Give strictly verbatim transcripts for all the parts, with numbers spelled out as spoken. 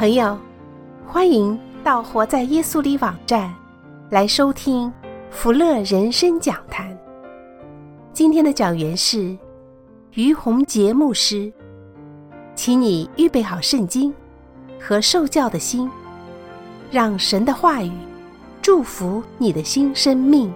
朋友，欢迎到活在耶稣里网站来收听福乐人生讲坛。今天的讲员是于洪杰牧师，请你预备好圣经和受教的心，让神的话语祝福你的新生命。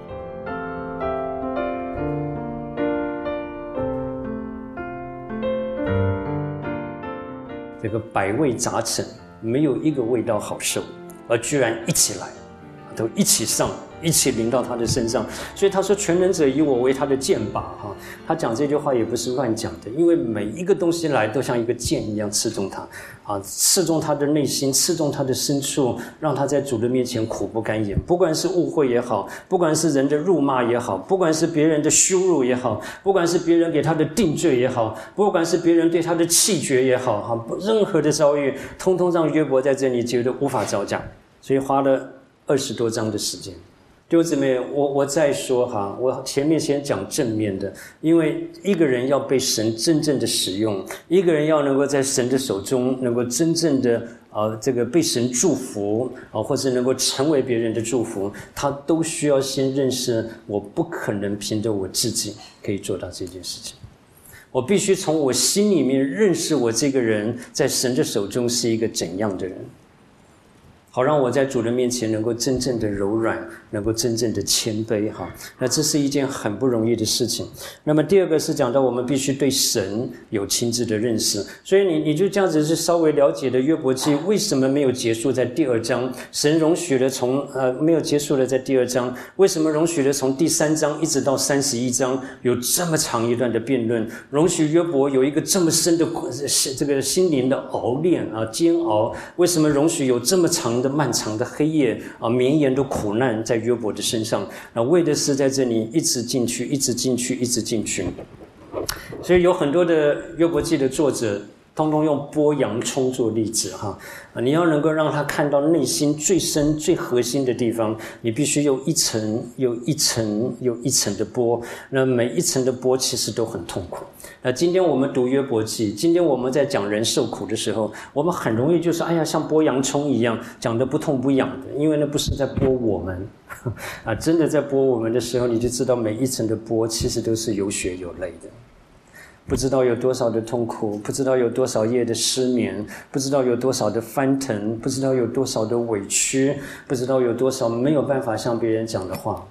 这个百味杂陈，没有一个味道好受，而居然一起来，都一起上，一起临到他的身上。所以他说全能者以我为他的箭靶哈，他讲这句话也不是乱讲的，因为每一个东西来都像一个箭一样刺中他啊，刺中他的内心，刺中他的深处，让他在主的面前苦不堪言。不管是误会也好，不管是人的辱骂也好，不管是别人的羞辱也好，不管是别人给他的定罪也好，不管是别人对他的弃绝也好哈，任何的遭遇通通让约伯在这里觉得无法招架，所以花了二十多章的时间。弟兄姊妹，我我再说哈，我前面先讲正面的，因为一个人要被神真正的使用，一个人要能够在神的手中能够真正的呃这个被神祝福啊、呃，或者能够成为别人的祝福，他都需要先认识，我不可能凭着我自己可以做到这件事情。我必须从我心里面认识我这个人在神的手中是一个怎样的人，好让我在主的面前能够真正的柔软，能够真正的谦卑哈。那这是一件很不容易的事情。那么第二个是讲到我们必须对神有亲自的认识，所以你你就这样子是稍微了解的约伯记为什么没有结束在第二章，神容许了从呃没有结束了在第二章，为什么容许了从第三章一直到三十一章有这么长一段的辩论，容许约伯有一个这么深的这个心灵的熬炼啊煎熬，为什么容许有这么长的漫长的黑夜啊，绵延的苦难在约伯的身上，那为的是在这里一直进去，一直进去，一直进去。所以有很多的约伯记的作者，通通用剥洋葱做例子哈。你要能够让他看到内心最深、最核心的地方，你必须有一层又一层又一层的剥。那每一层的剥其实都很痛苦。那今天我们读约伯记，今天我们在讲人受苦的时候，我们很容易就是哎呀，像剥洋葱一样，讲得不痛不痒的，因为那不是在剥我们啊，真的在剥我们的时候，你就知道每一层的剥其实都是有血有泪的。不知道有多少的痛苦，不知道有多少夜的失眠，不知道有多少的翻腾，不知道有多少的委屈，不知道有多少没有办法向别人讲的话。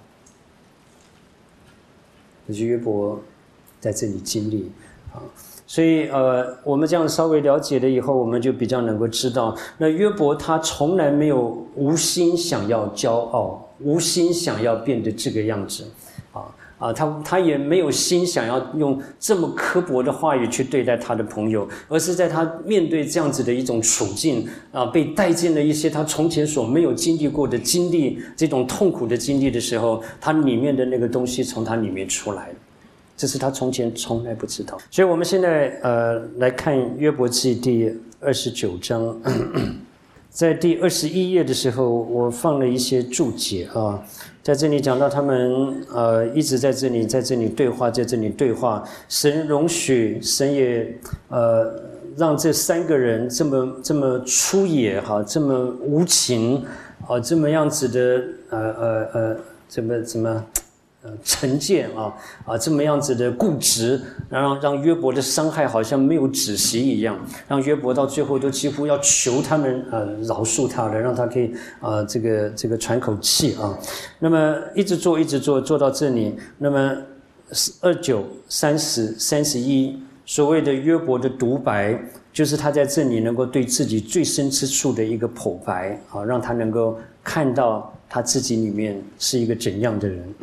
这是约伯在这里经历啊，所以呃，我们这样稍微了解了以后，我们就比较能够知道，那约伯他从来没有无心想要骄傲，无心想要变得这个样子啊。啊，他他也没有心想要用这么刻薄的话语去对待他的朋友，而是在他面对这样子的一种处境啊，被带进了一些他从前所没有经历过的经历，这种痛苦的经历的时候，他里面的那个东西从他里面出来了，这是他从前从来不知道。所以我们现在呃来看约伯记第二十九章，在第二十一页的时候，我放了一些注解啊。在这里讲到他们呃一直在这里在这里对话，在这里对话，神容许，神也呃让这三个人这么这么粗野哈，这么无情啊，这么样子的呃呃呃怎么怎么呃成见啊啊这么样子的固执，然后让约伯的伤害好像没有止息一样，让约伯到最后都几乎要求他们呃饶恕他了，让他可以啊、呃、这个这个喘口气啊。那么一直做一直做做到这里，那么二九三十三十一所谓的约伯的独白，就是他在这里能够对自己最深之处的一个剖白啊，让他能够看到他自己里面是一个怎样的人。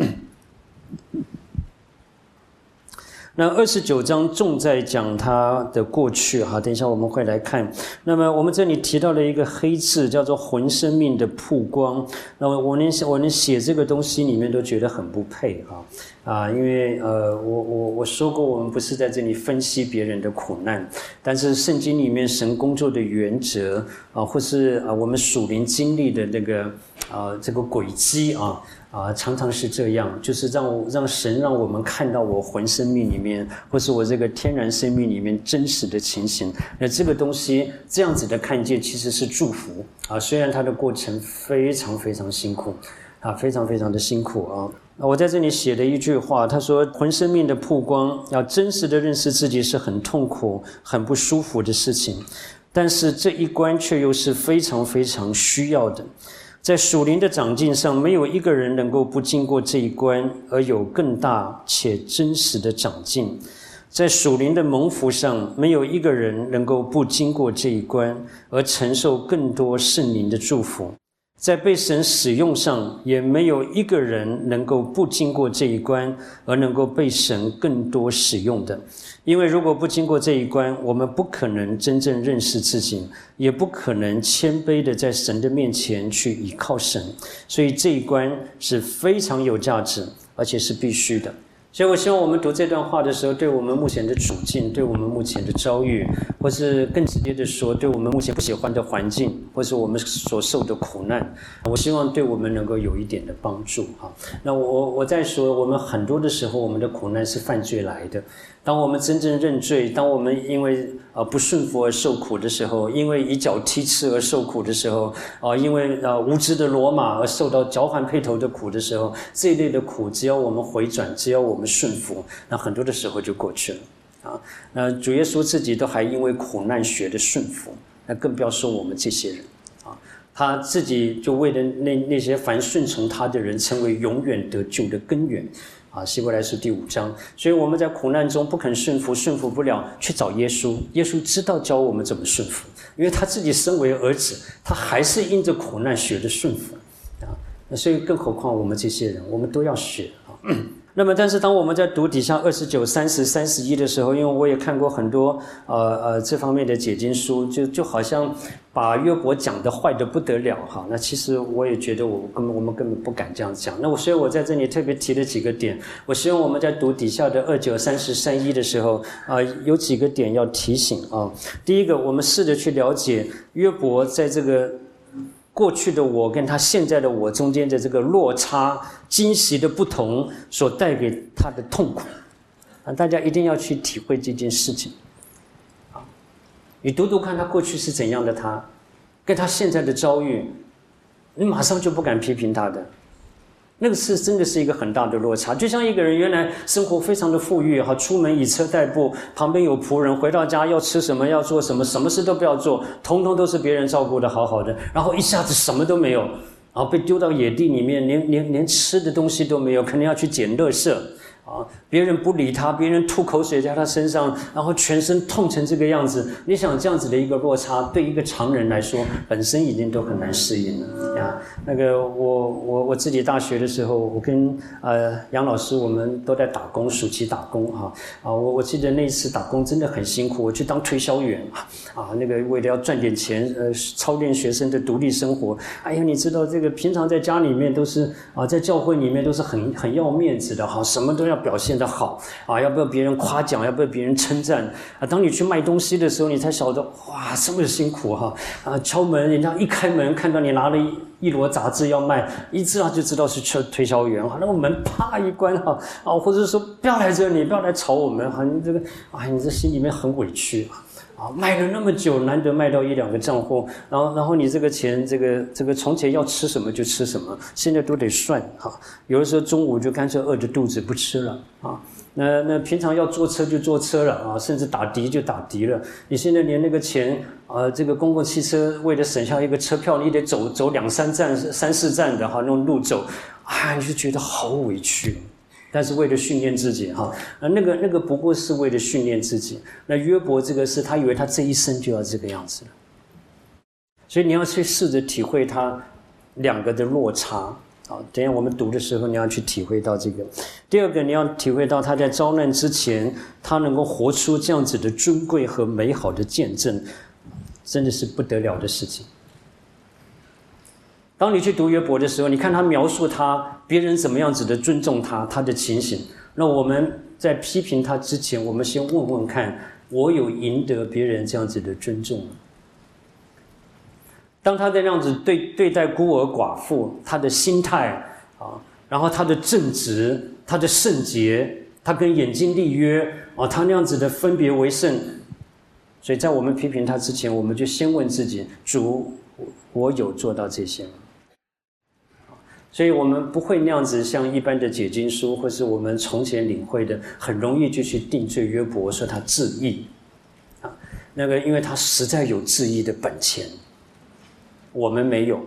那二十九章重在讲他的过去哈，等一下我们会来看。那么我们这里提到了一个黑字，叫做魂生命的曝光。那么我能我能写这个东西里面都觉得很不配哈啊，因为呃我我我说过，我们不是在这里分析别人的苦难，但是圣经里面神工作的原则啊，或是啊我们属灵经历的那个啊这个轨迹啊。 啊，常常是这样，就是让让神让我们看到我魂生命里面，或是我这个天然生命里面真实的情形。那这个东西这样子的看见，其实是祝福啊。虽然它的过程非常非常辛苦啊，非常非常的辛苦啊。我在这里写了一句话，他说：“魂生命的曝光，要真实的认识自己是很痛苦、很不舒服的事情，但是这一关却又是非常非常需要的。”在属灵的长进上，没有一个人能够不经过这一关而有更大且真实的长进。在属灵的蒙福上，没有一个人能够不经过这一关而承受更多圣灵的祝福。在被神使用上，也没有一个人能够不经过这一关而能够被神更多使用的。因为如果不经过这一关，我们不可能真正认识自己，也不可能谦卑的在神的面前去倚靠神。所以这一关是非常有价值，而且是必须的。所以我希望我们读这段话的时候，对我们目前的处境，对我们目前的遭遇，或是更直接的说，对我们目前不喜欢的环境，或是我们所受的苦难，我希望对我们能够有一点的帮助哈。那我我在说，我们很多的时候，我们的苦难是犯罪来的。当我们真正认罪，当我们因为呃不顺服而受苦的时候，因为以脚踢刺而受苦的时候，啊、呃，因为呃无知的罗马而受到脚环配头的苦的时候，这一类的苦，只要我们回转，只要我们顺服，那很多的时候就过去了啊。那主耶稣自己都还因为苦难学的顺服，那更不要说我们这些人啊。他自己就为了那那些凡顺从他的人，成为永远得救的根源。啊，希伯来书第五章，所以我们在苦难中不肯顺服，顺服不了，去找耶稣。耶稣知道教我们怎么顺服，因为他自己身为儿子，他还是因着苦难学的顺服啊。所以更何况我们这些人，我们都要学啊。那么，但是当我们在读底下二十九、三十、三十一的时候，因为我也看过很多呃呃这方面的解经书，就就好像把约伯讲的坏的不得了哈。那其实我也觉得我根本我们根本不敢这样讲。那我所以我在这里特别提了几个点，我希望我们在读底下的二九、三十、三一的时候啊、呃，有几个点要提醒啊。第一个，我们试着去了解约伯在这个过去的我跟他现在的我中间的这个落差、惊喜的不同所带给他的痛苦啊，大家一定要去体会这件事情啊！你读读看他过去是怎样的他，跟他现在的遭遇，你马上就不敢批评他的。那个是真的是一个很大的落差，就像一个人原来生活非常的富裕哈，出门以车代步，旁边有仆人，回到家要吃什么要做什么，什么事都不要做，统统都是别人照顾的好好的，然后一下子什么都没有，然后被丢到野地里面，连连连吃的东西都没有，可能要去捡垃圾啊，别人不理他，别人吐口水在他身上，然后全身痛成这个样子。你想这样子的一个落差，对一个常人来说，本身已经都很难适应了呀。那个我我我自己大学的时候，我跟呃杨老师，我们都在打工，暑期打工哈啊，我我记得那一次打工真的很辛苦，我去当推销员啊，那个为了要赚点钱，呃，操练学生的独立生活。哎呀，你知道这个平常在家里面都是啊，在教会里面都是很很要面子的哈，什么都要表现得好啊，要不要别人夸奖，要不要别人称赞啊？当你去卖东西的时候，你才晓得哇，这么辛苦哈啊！敲门，人家一开门看到你拿了一一摞杂志要卖，一知道就知道是推推销员哈，那个门啪一关哈啊，或者说不要来这里，不要来吵我们哈，你这个啊，你这心里面很委屈啊。啊，卖了那么久，难得卖到一两个账户，然后，然后你这个钱，这个这个从前要吃什么就吃什么，现在都得算哈。有的时候中午就干脆饿着肚子不吃了啊。那那平常要坐车就坐车了啊，甚至打的就打的了。你现在连那个钱啊，这个公共汽车为了省下一个车票，你得走走两三站、三四站的哈那种路走，啊，你就觉得好委屈。但是为了训练自己哈，那那个那个不过是为了训练自己。那约伯这个是他以为他这一生就要这个样子了，所以你要去试着体会他两个的落差啊。等一下我们读的时候，你要去体会到这个。第二个，你要体会到他在遭难之前，他能够活出这样子的尊贵和美好的见证，真的是不得了的事情。当你去读约伯的时候，你看他描述他别人怎么样子的尊重他，他的情形。那我们在批评他之前，我们先问问看，我有赢得别人这样子的尊重吗？当他在这样子对对待孤儿寡妇，他的心态啊， 然后他的正直，他的圣洁，他跟眼睛立约啊，他那样子的分别为圣。所以在我们批评他之前，我们就先问自己：主，我有做到这些吗？所以我们不会那样子像一般的解经书，或是我们从前领会的，很容易就去定罪约伯，说他自义啊，那个因为他实在有自义的本钱，我们没有。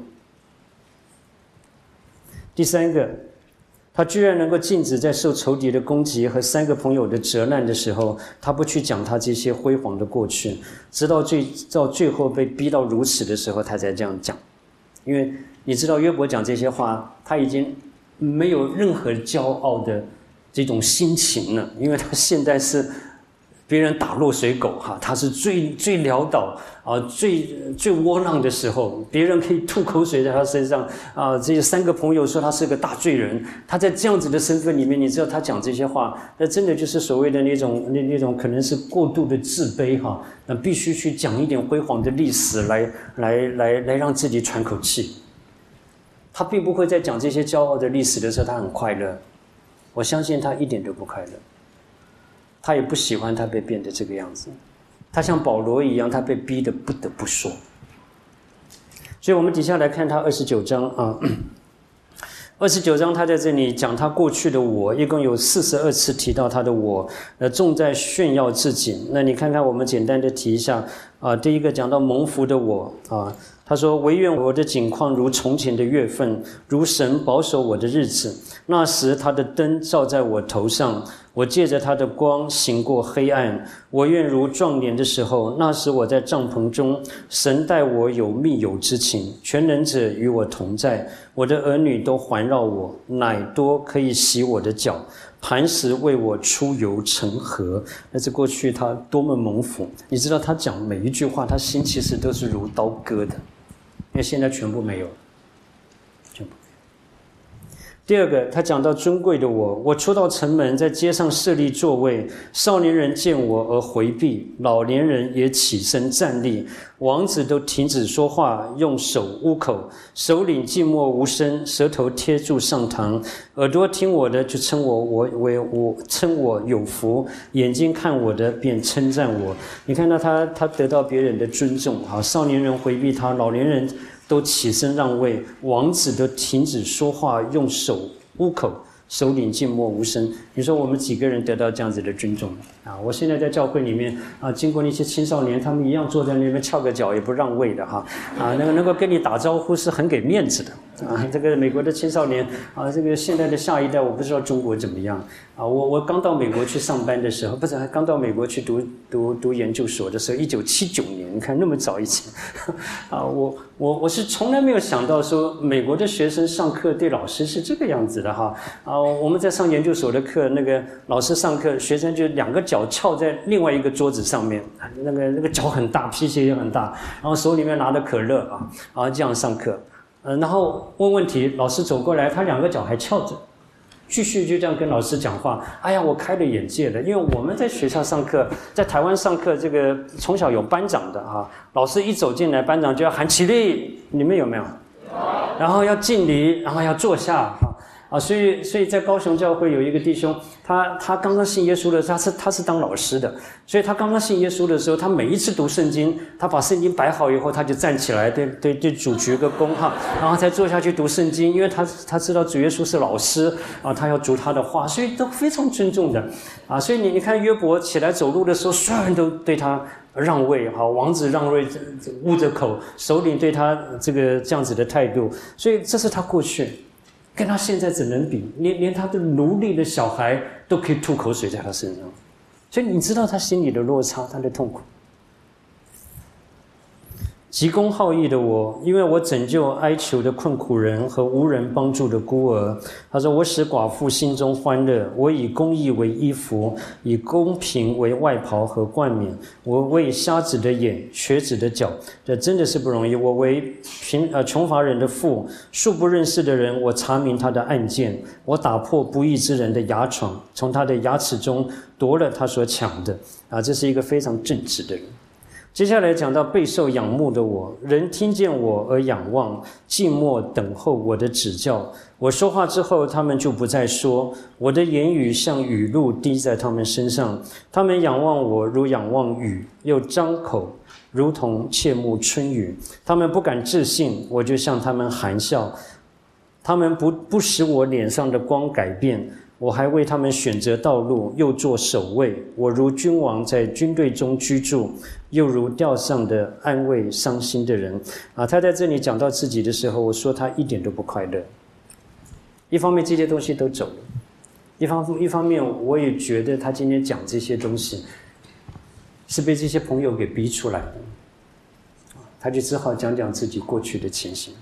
第三个，他居然能够禁止在受仇敌的攻击和三个朋友的责难的时候，他不去讲他这些辉煌的过去，直到最到最后被逼到如此的时候，他才这样讲。因为你知道约伯讲这些话，他已经没有任何骄傲的这种心情了，因为他现在是别人打落水狗哈，他是最最潦倒啊，最最窝囊的时候，别人可以吐口水在他身上啊。这三个朋友说他是个大罪人，他在这样子的身份里面，你知道他讲这些话，那真的就是所谓的那种那那种可能是过度的自卑哈，那必须去讲一点辉煌的历史来来来来让自己喘口气。他并不会在讲这些骄傲的历史的时候，他很快乐。我相信他一点都不快乐。他也不喜欢他被变得这个样子，他像保罗一样，他被逼得不得不说。所以我们底下来看他二十九章啊，二十九章他在这里讲他过去的我，一共有四十二次提到他的我，呃，重在炫耀自己。那你看看，我们简单的提一下啊，第一个讲到蒙福的我啊。他说：“惟愿我的景况如从前的月份，如神保守我的日子。那时他的灯照在我头上，我借着他的光行过黑暗。我愿如壮年的时候，那时我在帐篷中，神待我有密友之情，全能者与我同在。我的儿女都环绕我，奶多可以洗我的脚，磐石为我出油成河。”那是过去他多么蒙福！你知道他讲每一句话，他心其实都是如刀割的。因为现在全部没有，全部。第二个，他讲到尊贵的我，我出到城门，在街上设立座位，少年人见我而回避，老年人也起身站立，王子都停止说话，用手捂口，首领静默无声，舌头贴住上膛，耳朵听我的就称我我为我称我有福，眼睛看我的便称赞我。你看到他他得到别人的尊重啊，少年人回避他，老年人都起身让位，王子都停止说话，用手捂口，首领静默无声。你说我们几个人得到这样子的尊重啊？我现在在教会里面啊，经过那些青少年，他们一样坐在那边翘个脚也不让位的哈啊，那个能够跟你打招呼是很给面子的啊。这个美国的青少年啊，这个现在的下一代我不知道中国怎么样啊。我我刚到美国去上班的时候，不是刚到美国去读读读研究所的时候，一九七九年，你看那么早以前啊，我我我是从来没有想到说美国的学生上课对老师是这个样子的哈啊。我们在上研究所的课，那个老师上课，学生就两个脚翘在另外一个桌子上面，那个那个脚很大，皮鞋也很大，然后手里面拿着可乐啊，然后这样上课，呃，然后问问题，老师走过来，他两个脚还翘着，继续就这样跟老师讲话。哎呀，我开了眼界了，因为我们在学校上课，在台湾上课，这个从小有班长的啊，老师一走进来，班长就要喊起立，你们有没有？然后要敬礼，然后要坐下啊。啊，所以，所以在高雄教会有一个弟兄，他他刚刚信耶稣的时候，他是他是当老师的，所以他刚刚信耶稣的时候，他每一次读圣经，他把圣经摆好以后，他就站起来，对对对主鞠个躬哈，然后才坐下去读圣经，因为他他知道主耶稣是老师啊，他要读他的话，所以都非常尊重的啊。所以你你看约伯起来走路的时候，所有人都对他让位哈，王子让位，捂着口，首领对他这个这样子的态度，所以这是他过去。跟他现在怎能比？连连他的奴隶的小孩都可以吐口水在他身上，所以你知道他心里的落差，他的痛苦。急公好义的我，因为我拯救哀求的困苦人和无人帮助的孤儿。他说：“我使寡妇心中欢乐，我以公义为衣服，以公平为外袍和冠冕。我为瞎子的眼，瘸子的脚。”这真的是不容易。我为贫呃穷乏人的父，素不认识的人，我查明他的案件。我打破不义之人的牙床，从他的牙齿中夺了他所抢的。啊，这是一个非常正直的人。 接下来讲到备受仰慕的我，人听见我而仰望，静默等候我的指教。我说话之后，他们就不再说，我的言语像雨露滴在他们身上。他们仰望我如仰望雨，又张口如同切慕春雨。他们不敢置信，我就向他们含笑。他们不不使我脸上的光改变，我还为他们选择道路，又做守卫。我如君王在军队中居住，又如吊上的安慰伤心的人。啊，他在这里讲到自己的时候，我说他一点都不快乐。一方面这些东西都走了，一方一方面我也觉得他今天讲这些东西是被这些朋友给逼出来的，他就只好讲讲自己过去的情形。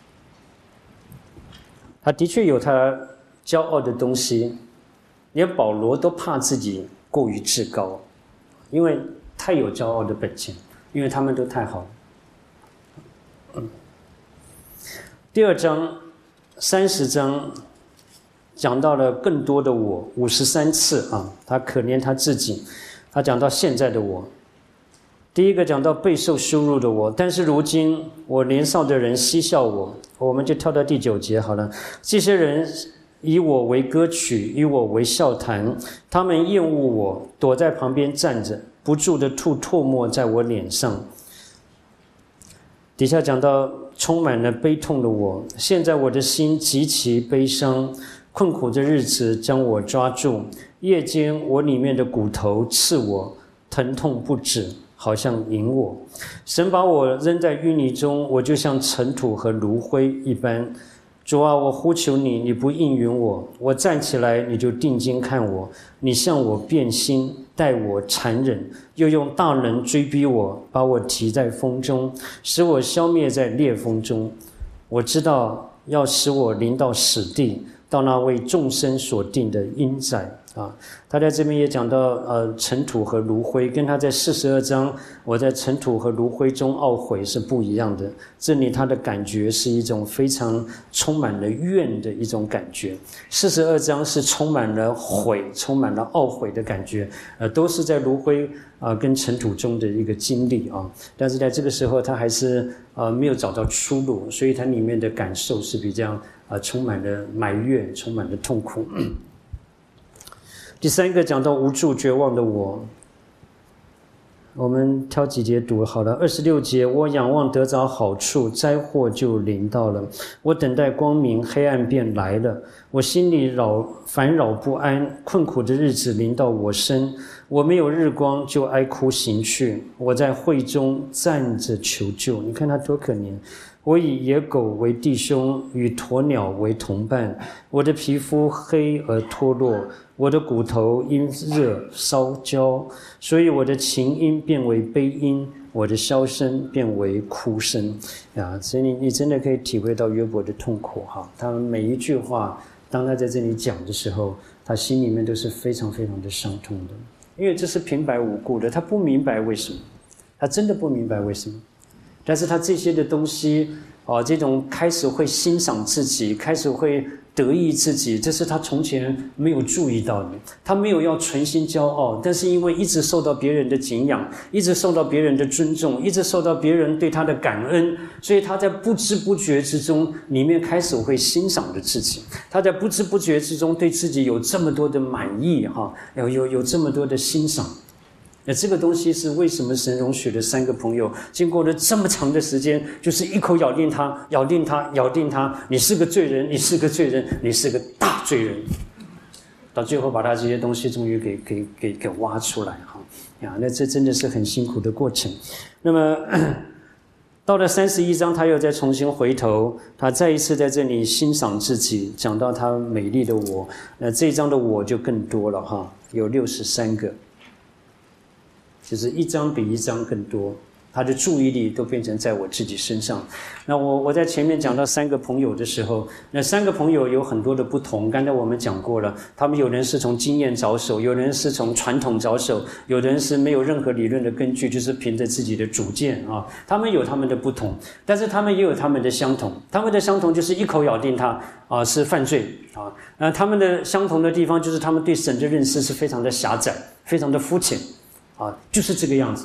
他的确有他骄傲的东西，连保罗都怕自己过于自高，因为太有骄傲的本钱，因为他们都太好了。嗯，第二章三十章讲到了更多的我，五十三次啊，他可怜他自己，他讲到现在的我。第一个讲到备受羞辱的我，但是如今我年少的人嬉笑我，我们就跳到第九节好了。这些人以我为歌曲，以我为笑谈，他们厌恶我，躲在旁边站着，不住地吐唾沫在我脸上。底下讲到充满了悲痛的我，现在我的心极其悲伤，困苦的日子将我抓住，夜间我里面的骨头刺我，疼痛不止，好像引我。神把我扔在淤泥中，我就像尘土和炉灰一般。主啊，我呼求你，你不应允我。我站起来，你就定睛看我。你向我变心，待我残忍，又用大能追逼我，把我提在风中，使我消灭在烈风中。我知道要使我临到死地，到那为众生所定的阴宅。啊，他在这边也讲到，呃，尘土和炉灰，跟他在四十二章我在尘土和炉灰中懊悔是不一样的。这里他的感觉是一种非常充满了怨的一种感觉，四十二章是充满了悔、充满了懊悔的感觉，呃，都是在炉灰啊、呃、跟尘土中的一个经历啊。但是在这个时候，他还是呃没有找到出路，所以他里面的感受是比较啊、呃、充满了埋怨，充满了痛苦。第三个讲到无助绝望的我，我们挑几节读好了。二十六节，我仰望得着好处，灾祸就临到了；我等待光明，黑暗便来了。我心里扰烦扰不安，困苦的日子临到我身。我没有日光，就哀哭行去。我在会中站着求救。你看他多可怜。我以野狗为弟兄，与鸵鸟为同伴。我的皮肤黑而脱落，我的骨头因热烧焦，所以我的琴音变为悲音，我的箫声变为哭声。啊，所以你你真的可以体会到约伯的痛苦哈。他每一句话，当他在这里讲的时候，他心里面都是非常非常的伤痛的，因为这是平白无故的，他不明白为什么，他真的不明白为什么。但是他这些的东西啊，这种开始会欣赏自己，开始会得意自己，这是他从前没有注意到的。他没有要存心骄傲，但是因为一直受到别人的敬仰，一直受到别人的尊重，一直受到别人对他的感恩，所以他在不知不觉之中里面开始会欣赏着自己。他在不知不觉之中对自己有这么多的满意哈，有有有这么多的欣赏。那这个东西是为什么神容许的三个朋友经过了这么长的时间，就是一口咬定他，咬定他，咬定他，你是个罪人，你是个罪人，你是个大罪人，到最后把他这些东西终于给给给给挖出来哈呀，那这真的是很辛苦的过程。那么到了三十一章，他又再重新回头，他再一次在这里欣赏自己，讲到他美丽的我。那这一章的我就更多了哈，有六十三个。就是一章比一章更多，他的注意力都变成在我自己身上。那我我在前面讲到三个朋友的时候，那三个朋友有很多的不同。刚才我们讲过了，他们有人是从经验着手，有人是从传统着手，有人是没有任何理论的根据，就是凭着自己的主见啊。他们有他们的不同，但是他们也有他们的相同。他们的相同就是一口咬定他啊是犯罪啊。那他们的相同的地方就是他们对神的认识是非常的狭窄，非常的肤浅。啊，就是这个样子，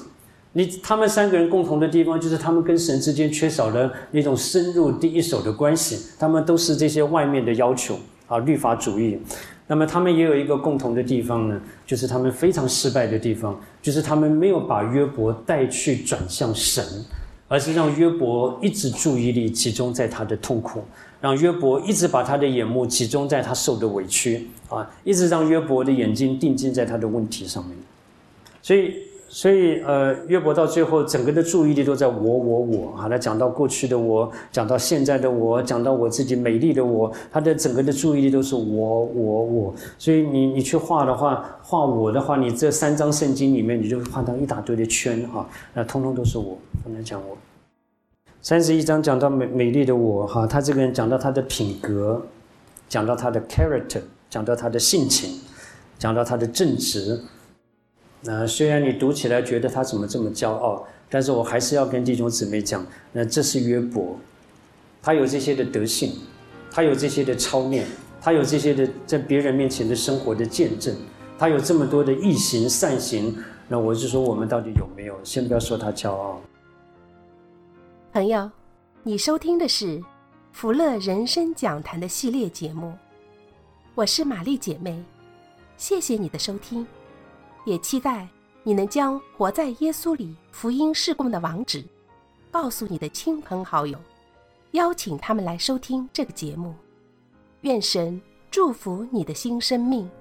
你他们三个人共同的地方就是他们跟神之间缺少了那种深入第一手的关系，他们都是这些外面的要求啊，律法主义。那么他们也有一个共同的地方呢，就是他们非常失败的地方，就是他们没有把约伯带去转向神，而是让约伯一直注意力集中在他的痛苦，让约伯一直把他的眼目集中在他受的委屈啊，一直让约伯的眼睛定睛在他的问题上面。所以所以呃，约伯到最后整个的注意力都在我我我啊，他讲到过去的我，讲到现在的我，讲到我自己美丽的我，他的整个的注意力都是我我我。所以你你去画的话，画我的话，你这三章圣经里面你就画到一大堆的圈啊，那通通都是我，不能讲我。三十一章讲到美美丽的我哈，他这个人讲到他的品格，讲到他的 character， 讲到他的性情，讲到他的正直。那虽然你读起来觉得他怎么这么骄傲，但是我还是要跟弟兄姊妹讲，那这是约伯，他有这些的德性，他有这些的操练，他有这些的在别人面前的生活的见证，他有这么多的义行善行，那我是说我们到底有没有？先不要说他骄傲。 朋友，你收听的是福乐人生讲坛的系列节目，我是玛丽姐妹，谢谢你的收听，也期待你能将活在耶稣里福音事工的网址告诉你的亲朋好友，邀请他们来收听这个节目。愿神祝福你的新生命。